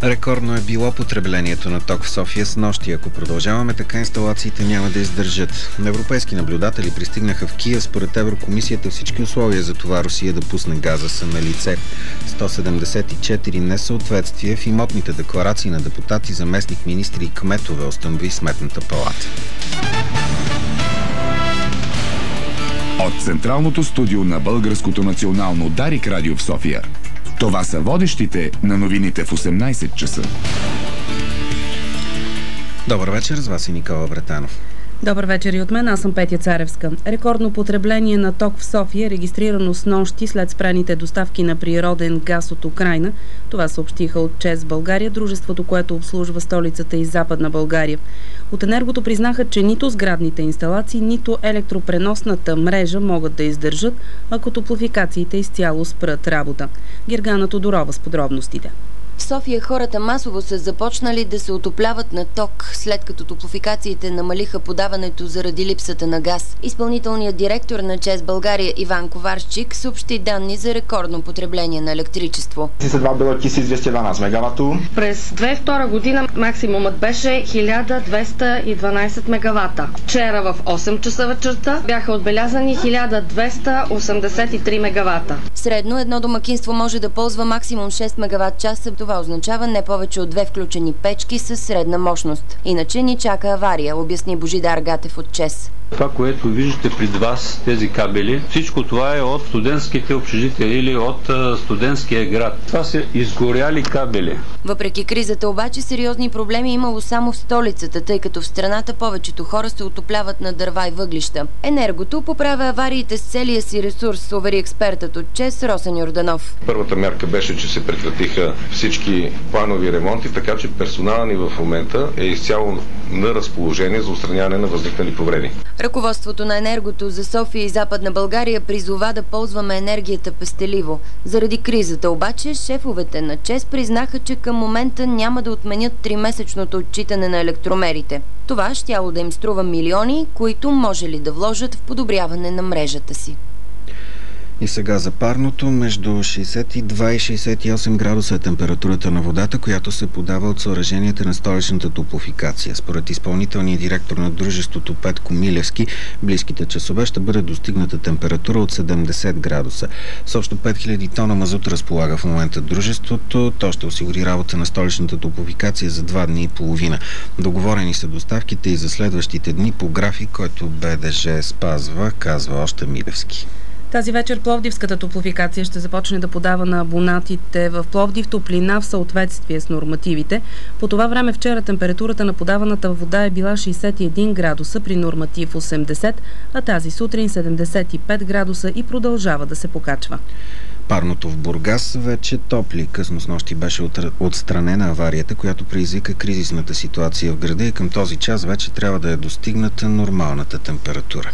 Рекордно е било потреблението на ток в София с нощи. Ако продължаваме така, инсталациите няма да издържат. Европейски наблюдатели пристигнаха в Киев. Според Еврокомисията всички условия за това Русия да пусне газа са на лице. 174 несъответствия в имотните декларации на депутати, заместник министри и кметове установи Сметната палата. От централното студио на Българското национално Дарик радио в София. Това са водещите на новините в 18 часа. Добър вечер, с вас е Никола Вратанов. Добър вечер и от мен, аз съм Петя Царевска. Рекордно потребление на ток в София е регистрирано с нощи след спрените доставки на природен газ от Украйна. Това съобщиха от ЧЕЗ България, дружеството, което обслужва столицата и Западна България. От Енергото признаха, че нито сградните инсталации, нито електропреносната мрежа могат да издържат, ако топлофикациите изцяло спрат работа. Гергана Тодорова с подробностите. В София хората масово са започнали да се отопляват на ток, след като топлофикациите намалиха подаването заради липсата на газ. Изпълнителният директор на ЧЕЗ България Иван Коварчик съобщи данни за рекордно потребление на електричество. Това било 1212 мегавато. През 2002 година максимумът беше 1212 мегавата. Вчера в 8 часа вечерта бяха отбелязани 1283 мегавата. Средно едно домакинство може да ползва максимум 6 мегават часа. Това означава не повече от 2 включени печки с средна мощност. Иначе ни чака авария, обясни Божидар Гатев от ЧЕЗ. Това, което виждате пред вас, тези кабели, всичко това е от студентските общежития или от студентския град. Това са изгоряли кабели. Въпреки кризата обаче сериозни проблеми имало само в столицата, тъй като в страната повечето хора се отопляват на дърва и въглища. Енергото поправя авариите с целия си ресурс, увери експертът от ЧЕЗ Росен Йорданов. Първата мярка беше, че се прекратиха всички планови ремонти, така че персоналът ни в момента е изцяло на разположение за отстраняване на възникнали повреди. Ръководството на Енергото за София и Западна България призова да ползваме енергията пестеливо. Заради кризата обаче, шефовете на ЧЕЗ признаха, че към момента няма да отменят 3-месечното отчитане на електромерите. Това щяло да им струва милиони, които може ли да вложат в подобряване на мрежата си. И сега за парното. Между 62 и 68 градуса е температурата на водата, която се подава от съоръженията на столичната топлофикация. Според изпълнителния директор на дружеството Петко Милевски, близките часове ще бъде достигната температура от 70 градуса. С общо 5000 тона мазут разполага в момента дружеството. То ще осигури работа на столичната топлофикация за 2 дни и половина. Договорени са доставките и за следващите дни по график, който БДЖ спазва, казва още Милевски. Тази вечер Пловдивската топлофикация ще започне да подава на абонатите в Пловдив топлина в съответствие с нормативите. По това време вчера температурата на подаваната вода е била 61 градуса при норматив 80, а тази сутрин 75 градуса и продължава да се покачва. Парното в Бургас вече топли. Късно снощи беше отстранена аварията, която предизвика кризисната ситуация в града и към този час вече трябва да е достигната нормалната температура.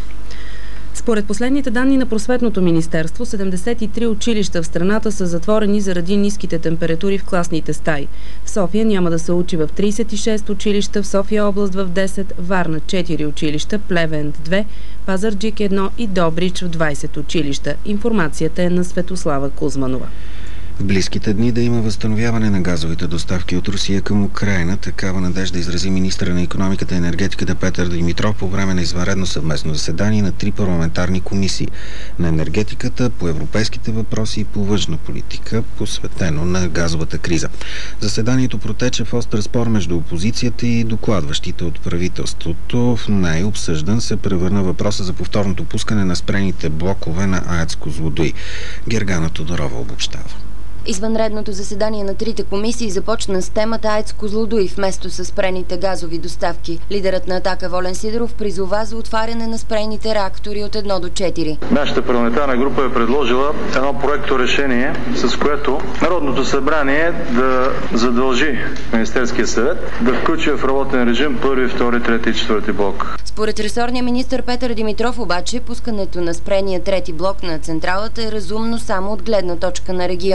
Според последните данни на Просветното министерство, 73 училища в страната са затворени заради ниските температури в класните стаи. В София няма да се учи в 36 училища, в София област в 10, Варна 4 училища, Плевен 2, Пазарджик 1 и Добрич в 20 училища. Информацията е на Светослава Кузманова. В близките дни да има възстановяване на газовите доставки от Русия към Украйна. Такава надежда изрази министъра на икономиката и енергетиката Петър Димитров по време на извънредно съвместно заседание на 3 парламентарни комисии на енергетиката, по европейските въпроси и по външна политика, посветено на газовата криза. Заседанието протече в остър спор между опозицията и докладващите от правителството. В най-обсъждан се превърна въпроса за повторното пускане на спрените блокове на АЕЦ Козлодуй. Гергана Тодорова обобщава. Извънредното заседание на 3 комисии започна с темата АЕЦ Козлодуй вместо с спрените газови доставки. Лидерът на Атака Волен Сидеров призова за отваряне на спрените реактори от 1 до 4. Нашата парламентарна група е предложила едно проекто решение, с което Народното събрание да задължи Министерския съвет да включи в работен режим 1, 2, 3 и 4 блок. Според ресорния министър Петър Димитров обаче, пускането на спрения 3 блок на централата е разумно само от гледна точка на региона.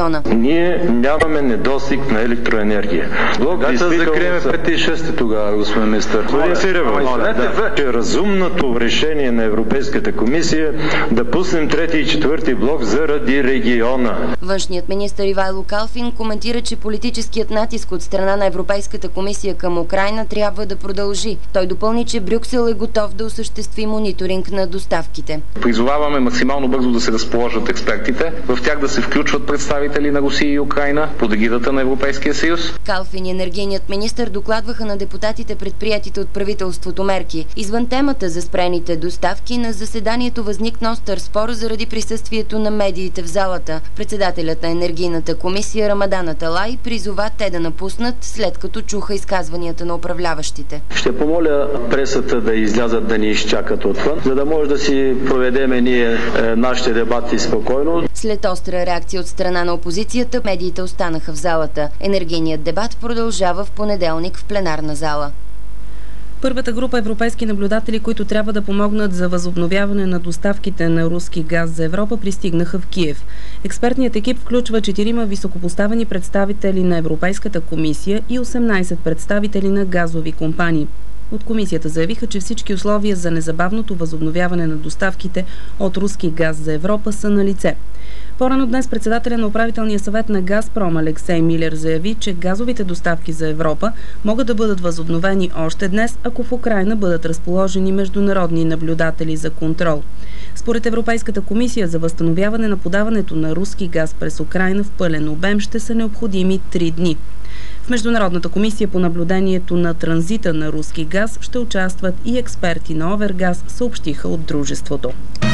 ние нямаме недостиг на електроенергия. Когато закрием 5 и 6 тогава, господин министър. Че разумното решение на Европейската комисия да пуснем 3 и 4 блок заради региона. Външният министър Ивайло Калфин коментира, че политическият натиск от страна на Европейската комисия към Украйна трябва да продължи. Той допълни, че Брюксел е готов да осъществи мониторинг на доставките. Призоваваме максимално бързо да се разположат експертите, в тях да се включват представители на Русия и Украйна под егидата на Европейския съюз. Калфин и енергийният министър докладваха на депутатите предприятите от правителството мерки. Извън темата за спрените доставки, на заседанието възникна остър спор заради присъствието на медиите в залата. Председателят на енергийната комисия Рамадан Аталай призова те да напуснат, след като чуха изказванията на управляващите. Ще помоля пресата да излязат да ни изчакат отвън, за да може да си проведеме ние нашите дебати спокойно. След остра реакция от страна на опозицията, медиите останаха в залата. Енергийният дебат продължава в понеделник в пленарна зала. Първата група европейски наблюдатели, които трябва да помогнат за възобновяване на доставките на руски газ за Европа, пристигнаха в Киев. Експертният екип включва 4 високопоставени представители на Европейската комисия и 18 представители на газови компании. От комисията заявиха, че всички условия за незабавното възобновяване на доставките от руски газ за Европа са налице. По-рано днес председателя на управителния съвет на Газпром Алексей Милер заяви, че газовите доставки за Европа могат да бъдат възобновени още днес, ако в Украйна бъдат разположени международни наблюдатели за контрол. Според Европейската комисия за възстановяване на подаването на руски газ през Украйна в пълен обем ще са необходими 3 дни. В Международната комисия по наблюдението на транзита на руски газ ще участват и експерти на Овергаз, съобщиха от дружеството.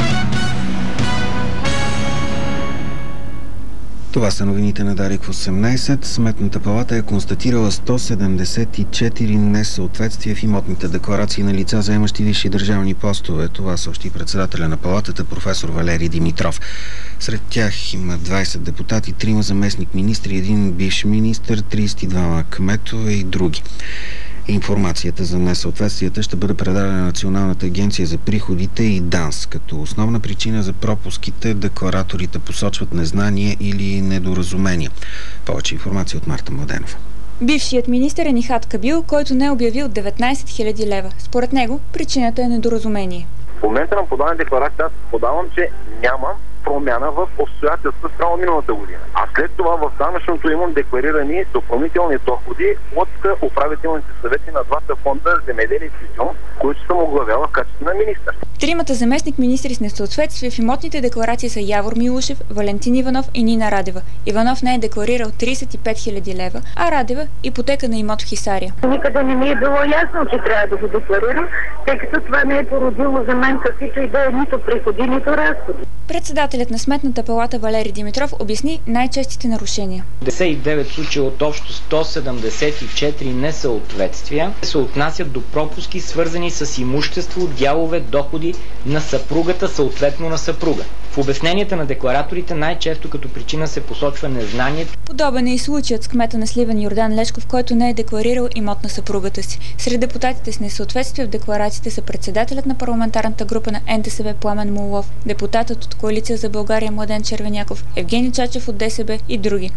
Това са новините на Дарик в 18. Сметната палата е констатирала 174 несъответствия в имотните декларации на лица, заемащи висши държавни постове. Това съобщи председателя на палатата професор Валери Димитров. Сред тях има 20 депутати, 3 заместник-министри, 1 бивш министър, 32 кметове и други. Информацията за несъответствията ще бъде предадена на Националната агенция за приходите и ДАНС. Като основна причина за пропуските деклараторите посочват незнание или недоразумение. Повече информация от Марта Младенова. Бившият министър е Нихат Кабил, който не е обявил 19 000 лева. Според него причината е недоразумение. В момента на подаване декларация аз подавам, че нямам промяна в обстоятелства спрямо миналата година. А след това в данъчното имам декларирани допълнителни доходи от управителните съвети на двата фонда Земеделие и Физион, които съм оглавяла в качеството на министър. 3 заместник-министри с несъответствие в имотните декларации са Явор Милушев, Валентин Иванов и Нина Радева. Иванов не е декларирал 35 000 лева, а Радева ипотека на имот в Хисаря. Никъде не ми е било ясно, че трябва да го декларирам, тъй като това не е породило за мен каквито и да е нито приходи, нито разходи. Председателят на Сметната палата Валери Димитров обясни най-честите нарушения. 99 случая от общо 174 несъответствия се отнасят до пропуски, свързани с имущество, дялове, доходи на съпругата, съответно на съпруга. В обясненията на деклараторите най-често като причина се посочва незнание. Подобен е и случаят с кмета на Сливен Йордан Лешков, който не е декларирал имот на съпругата си. Сред депутатите с несъответствие в декларациите са председателят на парламентарната група на НДСБ Пламен Молов, депутатът от Коалиция за България Младен Червеняков, Евгений Чачев от ДСБ и други.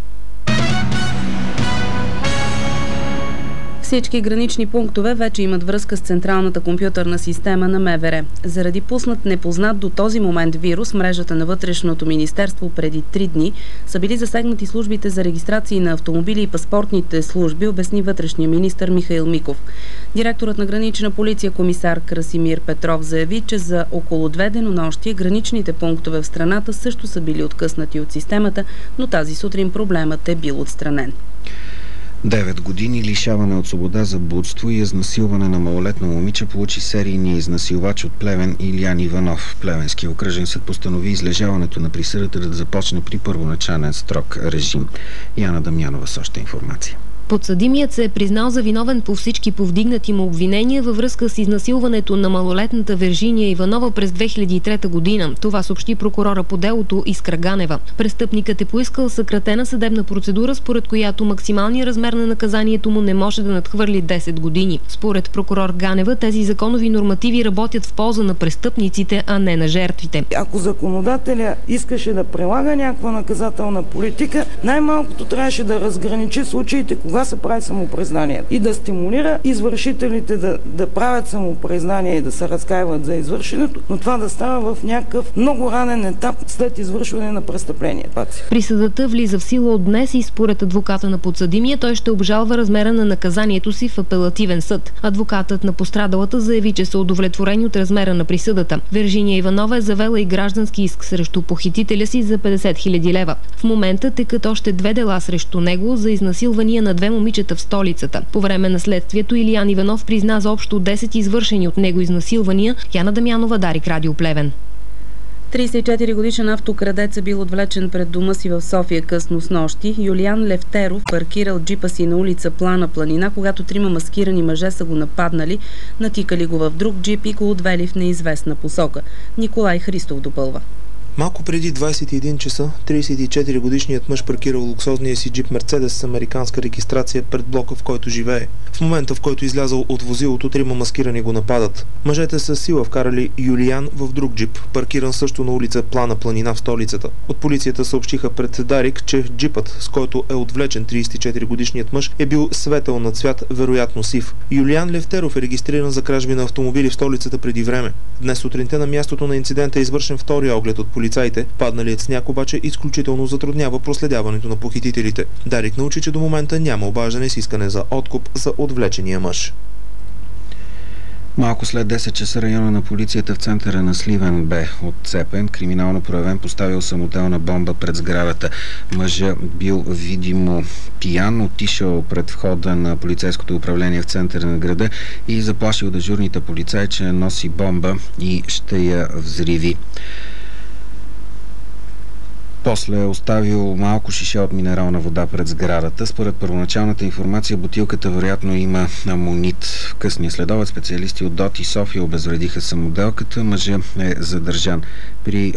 Всички гранични пунктове вече имат връзка с централната компютърна система на МВР. Заради пуснат непознат до този момент вирус, мрежата на Вътрешното министерство преди 3 дни са били засегнати службите за регистрации на автомобили и паспортните служби, обясни вътрешния министър Михаил Миков. Директорът на гранична полиция комисар Красимир Петров заяви, че за около 2 денонощия граничните пунктове в страната също са били откъснати от системата, но тази сутрин проблемът е бил отстранен. 9 години лишаване от свобода за блудство и изнасилване на малолетно момиче получи серийния изнасилвач от Плевен Илиян Иванов. Плевенския окръжен съд постанови излежаването на присъдата да започне при първоначален строг режим. Яна Дамянова с още информация. Подсъдимият се е признал за виновен по всички повдигнати му обвинения във връзка с изнасилването на малолетната Вержиния Иванова през 2003 година. Това съобщи прокурора по делото Искра Ганева. Престъпникът е поискал съкратена съдебна процедура, според която максималният размер на наказанието му не може да надхвърли 10 години. Според прокурор Ганева, тези законови нормативи работят в полза на престъпниците, а не на жертвите. Ако законодателя искаше да прилага някаква наказателна политика, най-малкото трябваше да разграничи случаите, кога се прави самопризнание и да стимулира извършителите да правят самопризнание и да се разкаиват за извършенето, но това да става в някакъв много ранен етап след извършване на престъпление. Присъдата влиза в сила от днес и според адвоката на подсъдимия той ще обжалва размера на наказанието си в апелативен съд. Адвокатът на пострадалата заяви, че са удовлетворени от размера на присъдата. Вержиния Иванова е завела и граждански иск срещу похитителя си за 50 000 лева. В момента текат още 2 дела срещу него за изнасилвания на 2 момичета в столицата. По време на следствието Илиян Иванов призна за общо 10 извършени от него изнасилвания. Яна Дамянова, Дарик, Радио Плевен. 34-годишен автокрадец е бил отвлечен пред дома си в София късно снощи. Юлиан Левтеров паркирал джипа си на улица Плана планина, когато 3 маскирани мъже са го нападнали, натикали го в друг джип и го отвели в неизвестна посока. Николай Христов допълва. Малко преди 21 часа, 34-годишният мъж паркирал луксозния си джип Мерцедес с американска регистрация пред блока, в който живее. В момента, в който излязъл от возилото, 3 маскирани го нападат. Мъжете с сила вкарали Юлиан в друг джип, паркиран също на улица Плана планина в столицата. От полицията съобщиха пред Дарик, че джипът, с който е отвлечен 34-годишният мъж, е бил светъл на цвят, вероятно сив. Юлиан Левтеров е регистриран за кражби на автомобили в столицата преди време. Днес сутринта на мястото на инцидента е извършен втори оглед от полицаите. Падналият сняг обаче изключително затруднява проследяването на похитителите. Дарик научи, че до момента няма обаждане с искане за откуп за отвлечения мъж. Малко след 10 часа района на полицията в центъра на Сливен бе отцепен. Криминално проявен поставил самоделна бомба пред сградата. Мъжът бил видимо пиян, отишъл пред входа на полицейското управление в центъра на града и заплашил дежурните полицаи, че носи бомба и ще я взриви. После е оставил малко шише от минерална вода пред сградата. Според първоначалната информация, бутилката вероятно има амонит. В късния следобед специалисти от ДОТ и София обезвредиха самоделката. Мъжът е задържан. При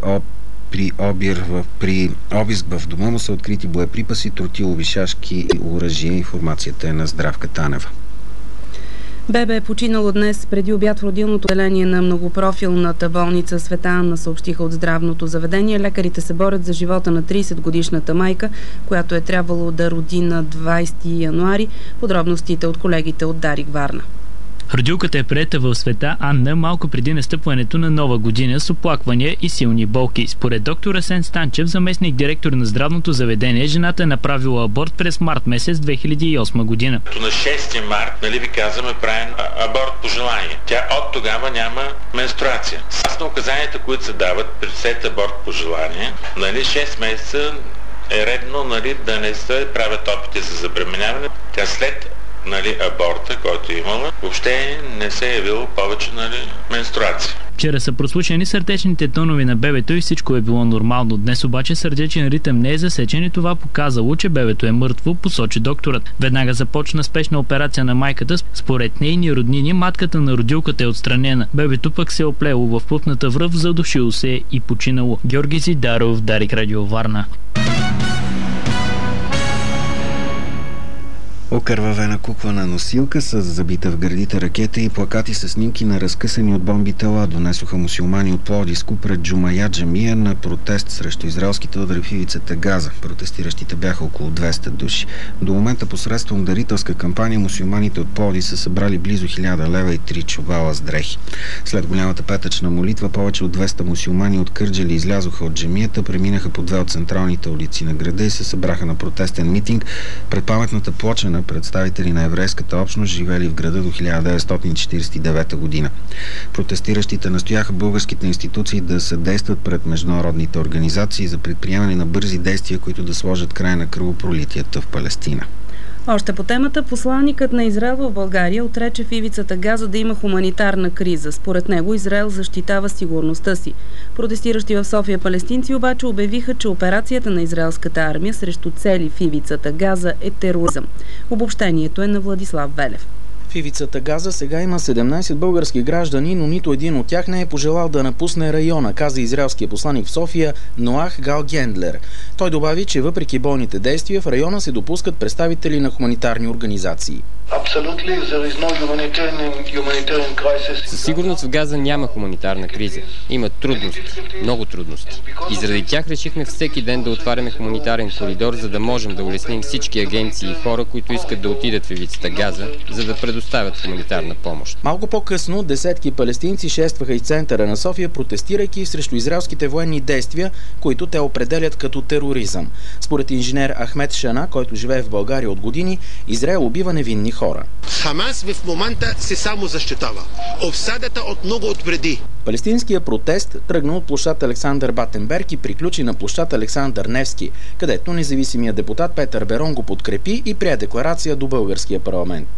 обиск в дома му са открити боеприпаси, тротилови шашки и оръжие. Информацията е на Здравка Танева. Бебе е починало днес преди обяд в родилното отделение на многопрофилната болница Света Анна, съобщиха от здравното заведение. Лекарите се борят за живота на 30-годишната майка, която е трябвало да роди на 20 януари. Подробностите от колегите от Дарик, Варна. Родилката е приета в Света Анна малко преди настъпването на нова година с оплаквания и силни болки. Според доктор Асен Станчев, заместник директор на здравното заведение, жената е направила аборт през март месец 2008 година. На 6 март, ви казваме, правим аборт по желание. Тя от тогава няма менструация. Съгласно указанията, които се дават при след аборт по желание, 6 месеца е редно да не се правят опити за забременяване. Тя след аборта, който е имала, въобще не се е явило повече менструация. Вчера са прослушани сърдечните тонове на бебето и всичко е било нормално. Днес обаче сърдечен ритъм не е засечен и това показало, че бебето е мъртво, посочи докторът. Веднага започна спешна операция на майката. Според нейни роднини, матката на родилката е отстранена. Бебето пък се е оплело в пъпната връв, задушило се и починало. Георги Зидаров, Дарик, Радио Варна. Окървавена кукла носилка с забита в гърдите ракета и плакати с снимки на разкъсани от бомби тела донесоха мюсюлмани от Пловдивско пред Джумая джамия на протест срещу израелските удари в ивицата Газа. Протестиращите бяха около 200 души. До момента посредством дарителска кампания мюсюлманите от Пловдив са събрали близо 1000 лева и 3 чувала с дрехи. След голямата петъчна молитва повече от 200 мюсюлмани от Кърджали излязоха от джамията, преминаха по 2 от централните улици на града и се събраха на протестен митинг пред паметната плоча на представители на еврейската общност, живели в града до 1949 година. Протестиращите настояха българските институции да съдействат пред международните организации за предприемане на бързи действия, които да сложат край на кръвопролитията в Палестина. Още по темата, посланникът на Израел в България отрече в ивицата Газа да има хуманитарна криза. Според него Израел защитава сигурността си. Протестиращи в София палестинци обаче обявиха, че операцията на израелската армия срещу цели в ивицата Газа е тероризъм. Обобщението е на Владислав Велев. В ивицата Газа сега има 17 български граждани, но нито един от тях не е пожелал да напусне района, каза израелския посланик в София Ноах Гал Гендлер. Той добави, че въпреки бойните действия в района се допускат представители на хуманитарни организации. Със сигурност в Газа няма хуманитарна криза. Има трудности, много трудности. И заради тях решихме всеки ден да отваряме хуманитарен коридор, за да можем да улесним всички агенции и хора, които искат да отидат в ивицата Газа, за да предоставят хуманитарна помощ. Малко по-късно десетки палестинци шестваха из центъра на София, протестирайки срещу израелските военни действия, които те определят като тероризъм. Според инженер Ахмед Шана, който живее в България от години, Израел убива невинни хора. Хамас в момента се само защитава. Обсадата от много отпреди. Палестинският протест тръгна от площад Александър Батенберг и приключи на площад Александър Невски, където независимият депутат Петър Берон го подкрепи и прие декларация до българския парламент.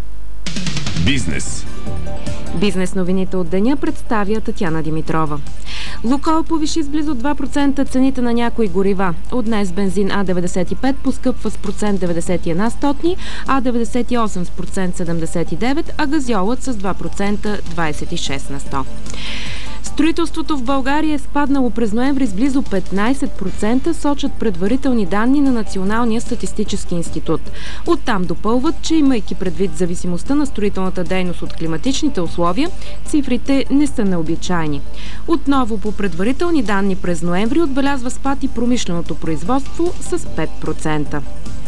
Бизнес. Бизнес новините от деня представя Татяна Димитрова. Лукойл повиши с близо 2% цените на някои горива. От днес бензин А95 поскъпва с процент 91, А98 с процент 79, а газьолът с 2% 26%. Строителството в България е спаднало през ноември с близо 15%, сочат предварителни данни на Националния статистически институт. Оттам допълват, че имайки предвид зависимостта на строителната дейност от климатичните условия, цифрите не са необичайни. Отново по предварителни данни през ноември отбелязва спад и промишленото производство с 5%.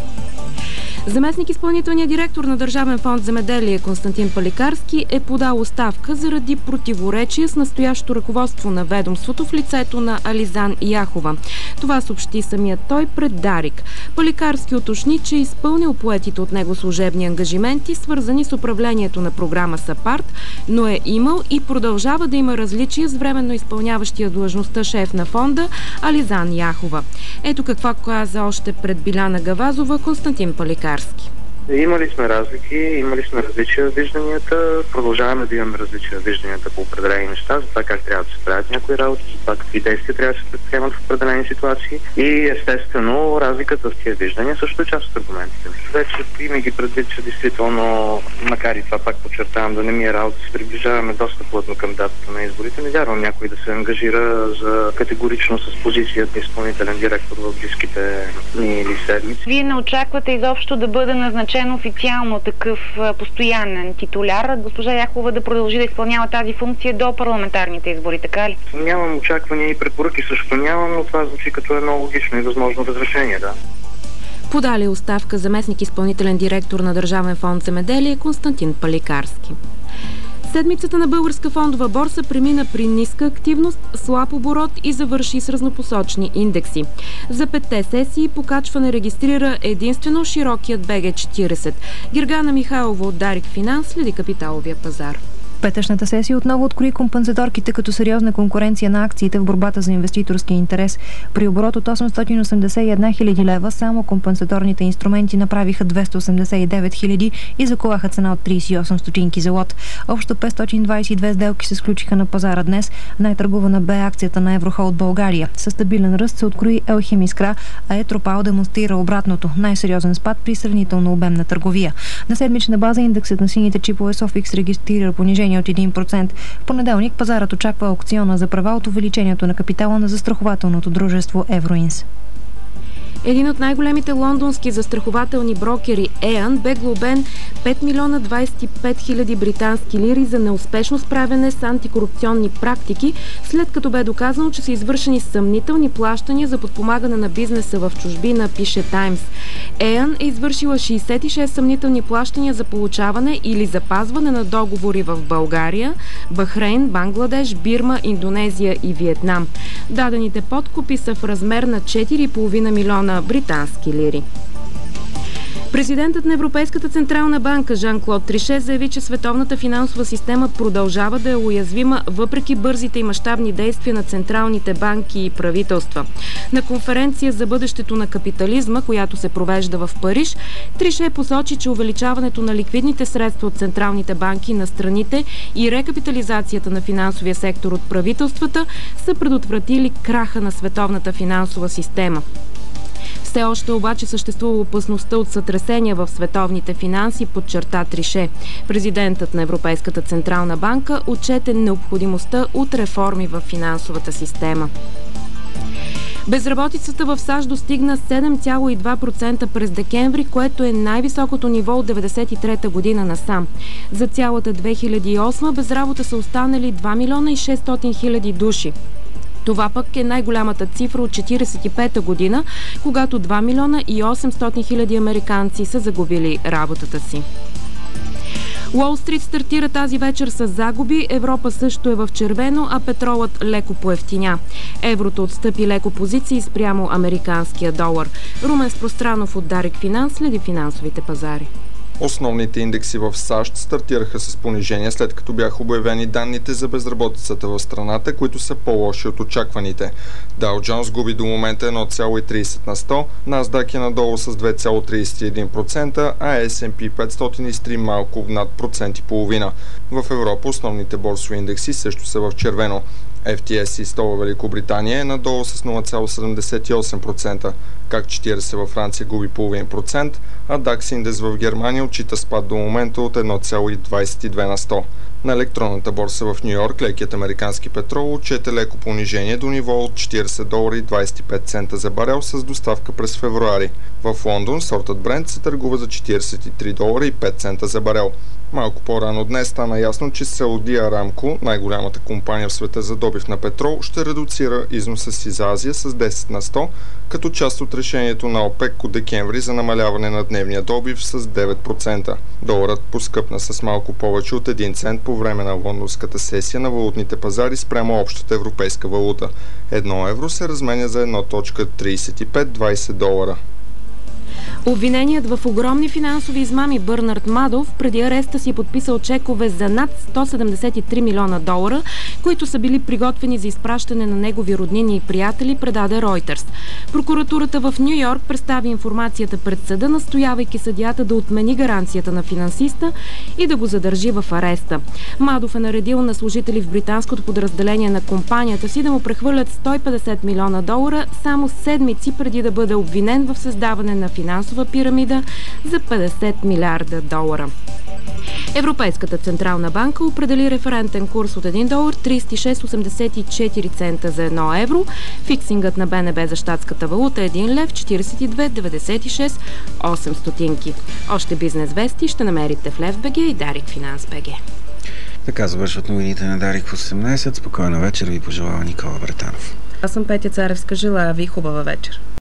Заместник изпълнителният директор на Държавен фонд земеделие Константин Паликарски е подал оставка заради противоречие с настоящото ръководство на ведомството в лицето на Ализан Яхова. Това съобщи самият той пред Дарик. Паликарски уточни, че е изпълнил поетите от него служебни ангажименти, свързани с управлението на програма САПАРТ, но е имал и продължава да има различия с временно изпълняващия длъжността шеф на фонда Ализан Яхова. Ето какво каза още пред Биляна Гавазова Константин Паликарски. Имали сме разлики, имали сме различия в вижданията, продължаваме да имаме различия в вижданията по определени неща, за това как трябва да се правят някои работи, за това какви действия трябва да се предприемат в определени ситуации и естествено разликата в тия виждания също е част от аргументите. Вече имайки предвид, че действително, макар и това пак подчертавам да не ми е работа, се приближаваме доста плътно към датата на изборите, не вярвам някой да се ангажира за категорично с позицията изпълнителен директор в близките дни или седмици. Вие не очаквате изобщо да бъде назначен официално такъв постоянен титуляр, госпожа Яхова да продължи да изпълнява тази функция до парламентарните избори, така ли? Нямам очаквания и препоръки също нямам, но това звучи като едно логично и възможно разрешение, да. Подали оставка заместник изпълнителен директор на Държавен фонд земеделие Константин Паликарски. Седмицата на Българска фондова борса премина при ниска активност, слаб оборот и завърши с разнопосочни индекси. За 5-те сесии покачване регистрира единствено широкият БГ40. Гергана Михайлова от Дарик Финанс следи капиталовия пазар. Петъчната сесия отново открои компенсаторките като сериозна конкуренция на акциите в борбата за инвеститорски интерес. При оборот от 881 хиляди лева само компенсаторните инструменти направиха 289 хиляди и заколаха цена от 38 стотинки за лот. Общо 522 сделки се сключиха на пазара днес. Най-търгувана бе акцията на Еврохолд България. Със стабилен ръст се открои Елхим Искра, а Етропал демонстрира обратното. Най-сериозен спад при сравнително обемна търговия. На седмична база индексът на сините чипове Софикс регистрира понижение от 1%. В понеделник пазарът очаква аукциона за права от увеличението на капитала на застрахователното дружество Евроинс. Един от най-големите лондонски застрахователни брокери Еан бе глобен 5 милиона 25 хиляди британски лири за неуспешно справяне с антикорупционни практики, след като бе доказано, че са извършени съмнителни плащания за подпомагане на бизнеса в чужбина, пише Таймс. Еан е извършила 66 съмнителни плащания за получаване или запазване на договори в България, Бахрейн, Бангладеш, Бирма, Индонезия и Виетнам. Дадените подкупи са в размер на 4,5 милиона британски лири. Президентът на Европейската централна банка Жан-Клод Трише заяви, че световната финансова система продължава да е уязвима въпреки бързите и мащабни действия на централните банки и правителства. На конференция за бъдещето на капитализма, която се провежда в Париж, Трише посочи, че увеличаването на ликвидните средства от централните банки на страните и рекапитализацията на финансовия сектор от правителствата са предотвратили краха на световната финансова система. Все още обаче съществува опасността от сътресения в световните финанси, подчерта Трише. Президентът на Европейската централна банка отчете необходимостта от реформи в финансовата система. Безработицата в САЩ достигна 7,2% през декември, което е най-високото ниво от 1993 година насам. За цялата 2008 без работа са останали 2 милиона и 600 хиляди души. Това пък е най-голямата цифра от 1945 година, когато 2 милиона и 800 хиляди американци са загубили работата си. Уол Стрит стартира тази вечер с загуби, Европа също е в червено, а петролът леко поевтиня. Еврото отстъпи леко позиции спрямо американския долар. Румен Спространов от Дарик Финанс следи финансовите пазари. Основните индекси в САЩ стартираха с понижение, след като бяха обявени данните за безработицата в страната, които са по-лоши от очакваните. Dow Jones губи до момента 1,30 на 100, NASDAQ е надолу с 2,31%, а S&P 500 изтри малко над 1,5%. В Европа основните борсови индекси също са в червено. FTSE 100 във Великобритания е надолу с 0,78%, как 40 във Франция губи 0,5%, а DAX индекс в Германия отчита спад до момента от 1,22 на 100. На електронната борса в Ню Йорк лекият американски петрол отчете леко понижение до ниво от $40.25 за барел с доставка през февруари. В Лондон сортът Brent се търгува за $43.05 за барел. Малко по-рано днес стана ясно, че Саудия Арамко, най-голямата компания в света за добив на петрол, ще редуцира износа си за Азия с 10 на 100, като част от решението на ОПЕК от декември за намаляване на дневния добив с 9%. Доларът поскъпна с малко повече от 1 цент по време на лондонската сесия на валутните пазари спрямо общата европейска валута. 1 евро се разменя за 1,3520 долара. Обвиненият в огромни финансови измами Бърнард Мадов преди ареста си е подписал чекове за над $173 милиона, които са били приготвени за изпращане на негови роднини и приятели, предаде Reuters. Прокуратурата в Ню Йорк представи информацията пред съда, настоявайки съдията да отмени гаранцията на финансиста и да го задържи в ареста. Мадов е наредил на служители в британското подразделение на компанията си да му прехвърлят $150 милиона само седмици преди да бъде обвинен в създаване на финансова пирамида за $50 милиарда. Европейската централна банка определи референтен курс от $1,3684 за 1 евро. Фиксингът на БНБ за щатската валута е $1,4296. Още бизнес вести ще намерите в Лев.бг и Дарик Финанс БГ. Така завършват новините на Дарик в 18. Спокойна вечер ви пожелава Никола Бретанов. Аз съм Петя Царевска. Желая ви хубава вечер.